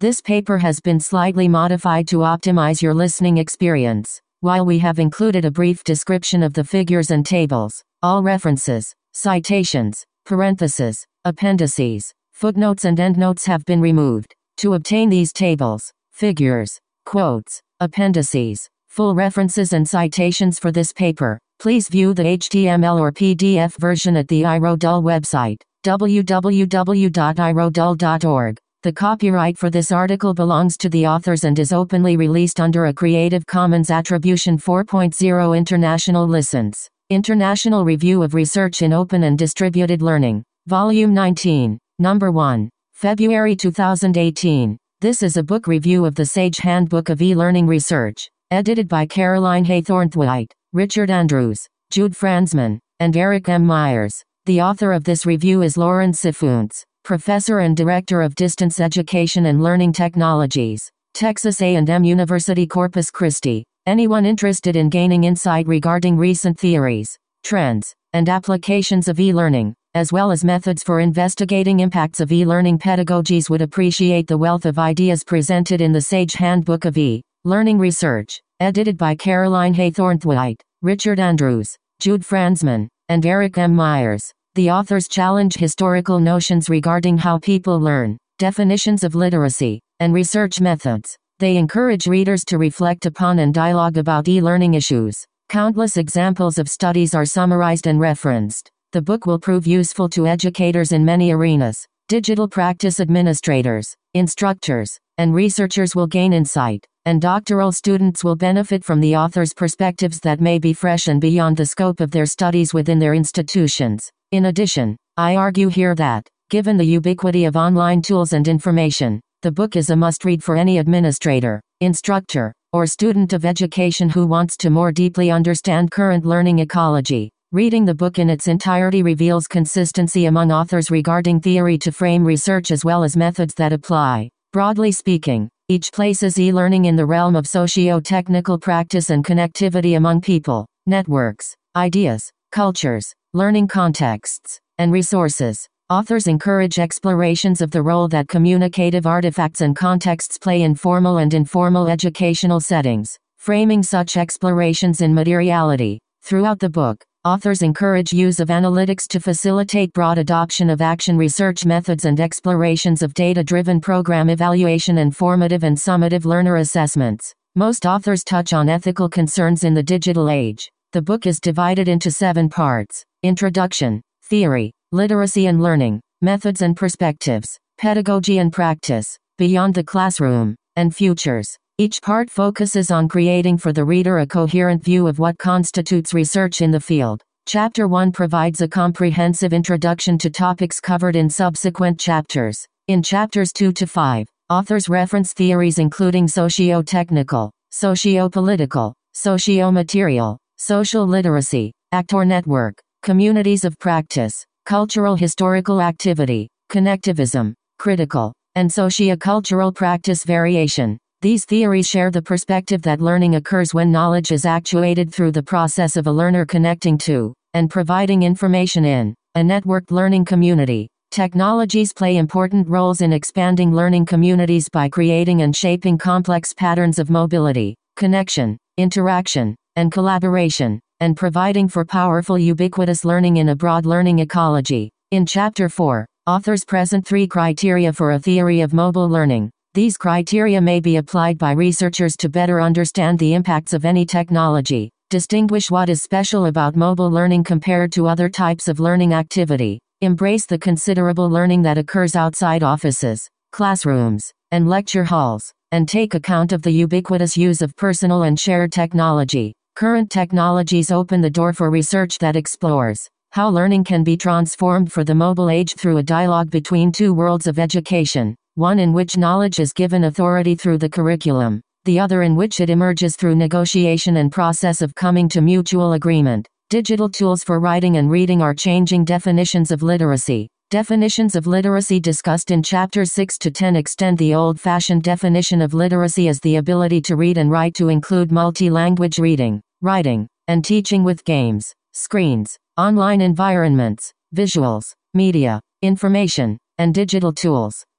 This paper has been slightly modified to optimize your listening experience. While we have included a brief description of the figures and tables, all references, citations, parentheses, appendices, footnotes and endnotes have been removed. To obtain these tables, figures, quotes, appendices, full references and citations for this paper, please view the HTML or PDF version at the iRodul website, www.irodul.org. The copyright for this article belongs to the authors and is openly released under a Creative Commons Attribution 4.0 International License. International Review of Research in Open and Distributed Learning. Volume 19. Number 1. February 2018. This is a book review of the Sage Handbook of E-Learning Research, edited by Caroline Haythornthwaite, Richard Andrews, Jude Franzman, and Eric M. Myers. The author of this review is Lauren Sifuentes, Professor and Director of Distance Education and Learning Technologies, Texas A&M University Corpus Christi. Anyone interested in gaining insight regarding recent theories, trends, and applications of e-learning, as well as methods for investigating impacts of e-learning pedagogies would appreciate the wealth of ideas presented in the Sage Handbook of E-Learning Research, edited by Caroline Haythornthwaite, Richard Andrews, Jude Franzman, and Eric M. Myers. The authors challenge historical notions regarding how people learn, definitions of literacy, and research methods. They encourage readers to reflect upon and dialogue about e-learning issues. Countless examples of studies are summarized and referenced. The book will prove useful to educators in many arenas. Digital practice administrators, instructors, and researchers will gain insight, and doctoral students will benefit from the author's perspectives that may be fresh and beyond the scope of their studies within their institutions. In addition, I argue here that, given the ubiquity of online tools and information, the book is a must-read for any administrator, instructor, or student of education who wants to more deeply understand current learning ecology. Reading the book in its entirety reveals consistency among authors regarding theory to frame research as well as methods that apply. Broadly speaking, each places e-learning in the realm of socio-technical practice and connectivity among people, networks, ideas, cultures, learning contexts, and resources. Authors encourage explorations of the role that communicative artifacts and contexts play in formal and informal educational settings, framing such explorations in materiality. Throughout the book, authors encourage use of analytics to facilitate broad adoption of action research methods and explorations of data-driven program evaluation and formative and summative learner assessments. Most authors touch on ethical concerns in the digital age. The book is divided into 7 parts: Introduction, Theory, Literacy and Learning, Methods and Perspectives, Pedagogy and Practice, Beyond the Classroom, and Futures. Each part focuses on creating for the reader a coherent view of what constitutes research in the field. Chapter 1 provides a comprehensive introduction to topics covered in subsequent chapters. In chapters 2 to 5, authors reference theories including socio-technical, socio-political, socio-material, social literacy, actor network, communities of practice, cultural historical activity, connectivism, critical, and sociocultural practice variation. These theories share the perspective that learning occurs when knowledge is actuated through the process of a learner connecting to, and providing information in, a networked learning community. Technologies play important roles in expanding learning communities by creating and shaping complex patterns of mobility, connection, interaction, and collaboration, and providing for powerful ubiquitous learning in a broad learning ecology. In Chapter 4, authors present 3 criteria for a theory of mobile learning. These criteria may be applied by researchers to better understand the impacts of any technology, distinguish what is special about mobile learning compared to other types of learning activity, embrace the considerable learning that occurs outside offices, classrooms, and lecture halls, and take account of the ubiquitous use of personal and shared technology. Current technologies open the door for research that explores how learning can be transformed for the mobile age through a dialogue between 2 worlds of education. One in which knowledge is given authority through the curriculum, the other in which it emerges through negotiation and process of coming to mutual agreement. Digital tools for writing and reading are changing definitions of literacy. Definitions of literacy discussed in chapters 6 to 10 extend the old-fashioned definition of literacy as the ability to read and write to include multi-language reading, writing, and teaching with games, screens, online environments, visuals, media, information, and digital tools.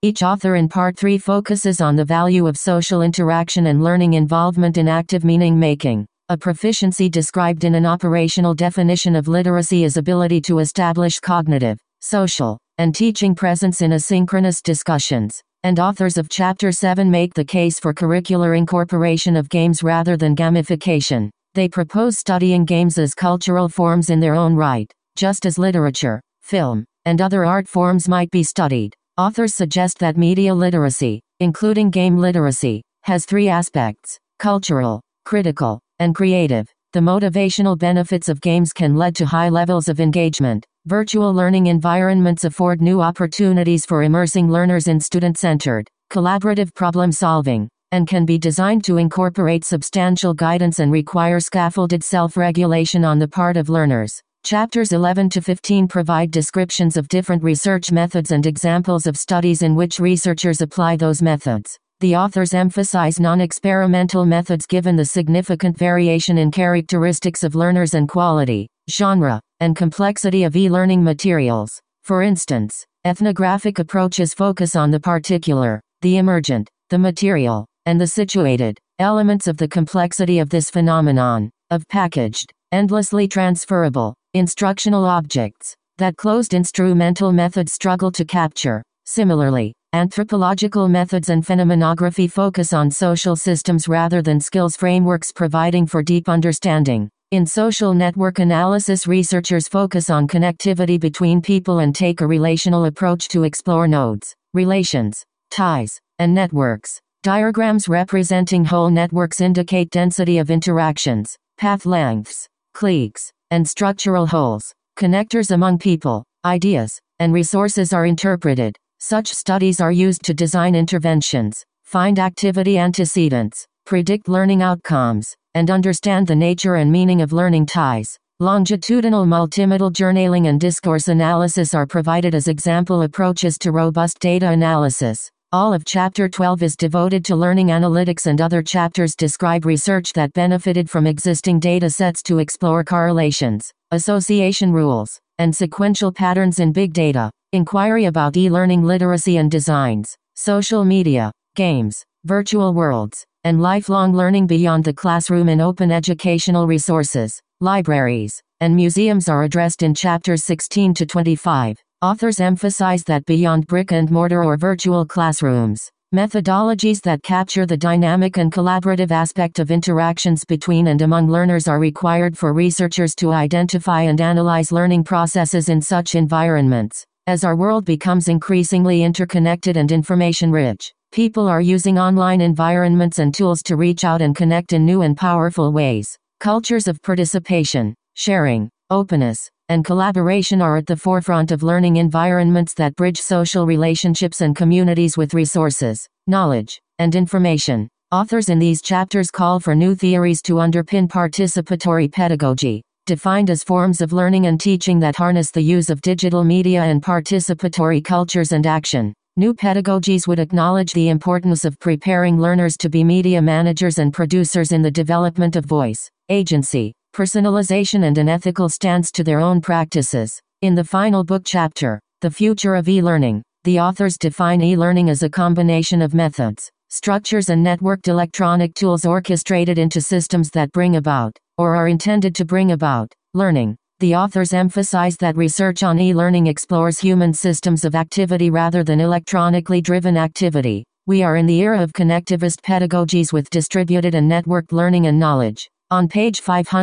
Each author in Part 3 focuses on the value of social interaction and learning involvement in active meaning-making. A proficiency described in an operational definition of literacy is ability to establish cognitive, social, and teaching presence in asynchronous discussions. And authors of Chapter 7 make the case for curricular incorporation of games rather than gamification. They propose studying games as cultural forms in their own right, just as literature, film, and other art forms might be studied. Authors suggest that media literacy, including game literacy, has three aspects: cultural, critical, and creative. The motivational benefits of games can lead to high levels of engagement. Virtual learning environments afford new opportunities for immersing learners in student-centered, collaborative problem solving, and can be designed to incorporate substantial guidance and require scaffolded self-regulation on the part of learners. Chapters 11 to 15 provide descriptions of different research methods and examples of studies in which researchers apply those methods. The authors emphasize non-experimental methods given the significant variation in characteristics of learners and quality, genre, and complexity of e-learning materials. For instance, ethnographic approaches focus on the particular, the emergent, the material, and the situated elements of the complexity of this phenomenon, of packaged, endlessly transferable, instructional objects, that closed instrumental methods struggle to capture. Similarly, anthropological methods and phenomenography focus on social systems rather than skills frameworks providing for deep understanding. In social network analysis, researchers focus on connectivity between people and take a relational approach to explore nodes, relations, ties, and networks. Diagrams representing whole networks indicate density of interactions, path lengths, cliques, and structural holes. Connectors among people, ideas, and resources are interpreted. Such studies are used to design interventions, find activity antecedents, predict learning outcomes, and understand the nature and meaning of learning ties. Longitudinal multimodal journaling and discourse analysis are provided as example approaches to robust data analysis. All of Chapter 12 is devoted to learning analytics, and other chapters describe research that benefited from existing data sets to explore correlations, association rules, and sequential patterns in big data. Inquiry about e-learning literacy and designs, social media, games, virtual worlds, and lifelong learning beyond the classroom in open educational resources, libraries, and museums are addressed in Chapters 16 to 25. Authors emphasize that beyond brick-and-mortar or virtual classrooms, methodologies that capture the dynamic and collaborative aspect of interactions between and among learners are required for researchers to identify and analyze learning processes in such environments. As our world becomes increasingly interconnected and information-rich, people are using online environments and tools to reach out and connect in new and powerful ways. Cultures of participation, sharing, openness, and collaboration are at the forefront of learning environments that bridge social relationships and communities with resources, knowledge, and information. Authors in these chapters call for new theories to underpin participatory pedagogy, defined as forms of learning and teaching that harness the use of digital media and participatory cultures and action. New pedagogies would acknowledge the importance of preparing learners to be media managers and producers in the development of voice, agency, personalization, and an ethical stance to their own practices. In the final book chapter, The Future of E-Learning, the authors define e-learning as a combination of methods, structures, and networked electronic tools orchestrated into systems that bring about, or are intended to bring about, learning. The authors emphasize that research on e-learning explores human systems of activity rather than electronically driven activity. We are in the era of connectivist pedagogies with distributed and networked learning and knowledge. On page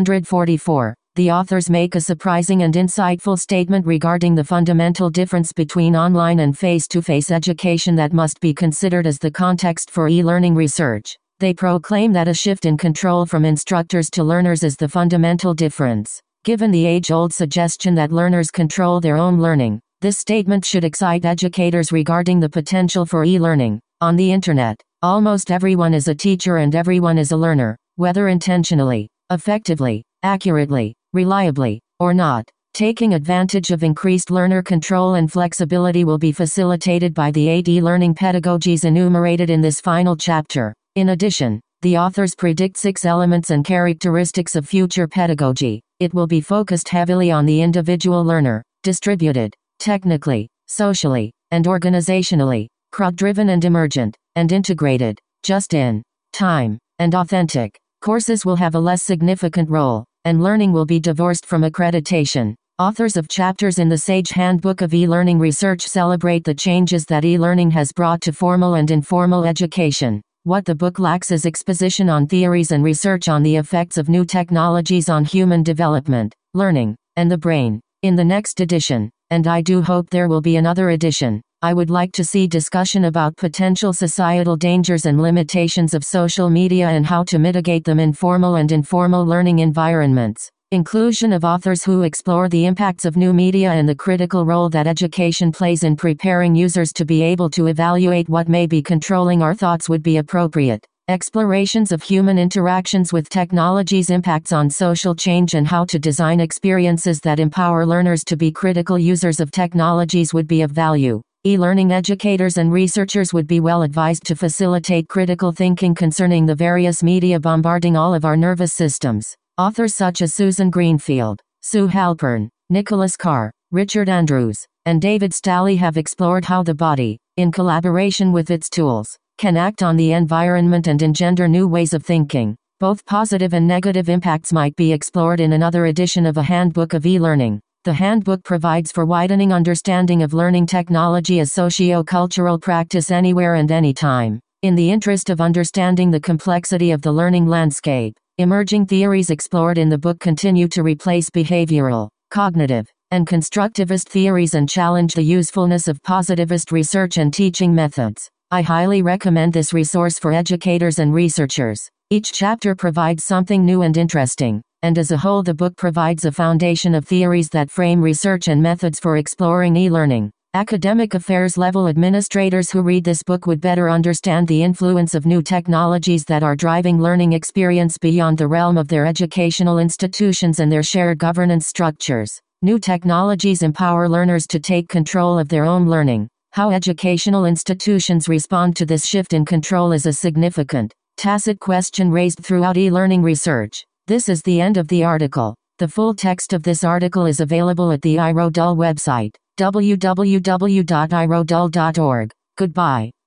544, the authors make a surprising and insightful statement regarding the fundamental difference between online and face-to-face education that must be considered as the context for e-learning research. They proclaim that a shift in control from instructors to learners is the fundamental difference. Given the age-old suggestion that learners control their own learning, this statement should excite educators regarding the potential for e-learning. On the Internet, almost everyone is a teacher and everyone is a learner, whether intentionally, effectively, accurately, reliably, or not. Taking advantage of increased learner control and flexibility will be facilitated by the 8 e-learning pedagogies enumerated in this final chapter. In addition, the authors predict 6 elements and characteristics of future pedagogy. It will be focused heavily on the individual learner, distributed, technically, socially, and organizationally, crowd-driven and emergent, and integrated, just-in time, and authentic. Courses will have a less significant role, and learning will be divorced from accreditation. Authors of chapters in the Sage Handbook of E-Learning Research celebrate the changes that e-learning has brought to formal and informal education. What the book lacks is exposition on theories and research on the effects of new technologies on human development, learning, and the brain. In the next edition, and I do hope there will be another edition, I would like to see discussion about potential societal dangers and limitations of social media and how to mitigate them in formal and informal learning environments. Inclusion of authors who explore the impacts of new media and the critical role that education plays in preparing users to be able to evaluate what may be controlling our thoughts would be appropriate. Explorations of human interactions with technology's impacts on social change and how to design experiences that empower learners to be critical users of technologies would be of value. E-learning educators and researchers would be well advised to facilitate critical thinking concerning the various media bombarding all of our nervous systems. Authors such as Susan Greenfield, Sue Halpern, Nicholas Carr, Richard Andrews, and David Stally have explored how the body, in collaboration with its tools, can act on the environment and engender new ways of thinking. Both positive and negative impacts might be explored in another edition of A Handbook of E-Learning. The handbook provides for widening understanding of learning technology as socio-cultural practice anywhere and anytime. In the interest of understanding the complexity of the learning landscape, emerging theories explored in the book continue to replace behavioral, cognitive, and constructivist theories and challenge the usefulness of positivist research and teaching methods. I highly recommend this resource for educators and researchers. Each chapter provides something new and interesting, and as a whole the book provides a foundation of theories that frame research and methods for exploring e-learning. Academic affairs level administrators who read this book would better understand the influence of new technologies that are driving learning experience beyond the realm of their educational institutions and their shared governance structures. New technologies empower learners to take control of their own learning. How educational institutions respond to this shift in control is a significant, tacit question raised throughout e-learning research. This is the end of the article. The full text of this article is available at the iRodul website, www.irodul.org. Goodbye.